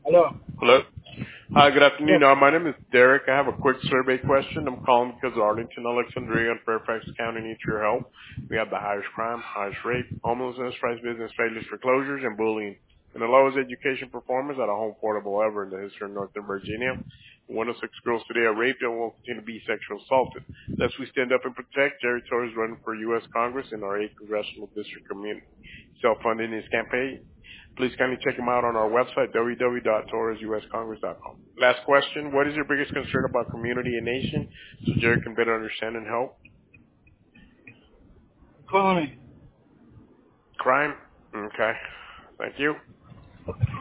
Hello. Hello. Hi, good afternoon. Yes. My name is Derek. I have a quick survey question. I'm calling because Arlington, Alexandria, and Fairfax County need your help. We have the highest crime, highest rape, homelessness, price business failures, foreclosures, and bullying, and the lowest education performance at a home portable ever in the history of Northern Virginia. 106 girls today are raped and will continue to be sexually assaulted. Thus, we stand up and protect. Jerry Torres running for U.S. Congress in our 8th Congressional District community. Self-funding his campaign. Please kindly check him out on our website, www.torresuscongress.com. Last question, what is your biggest concern about community and nation so Jerry can better understand and help? Calling me. Crime? Okay. Thank you.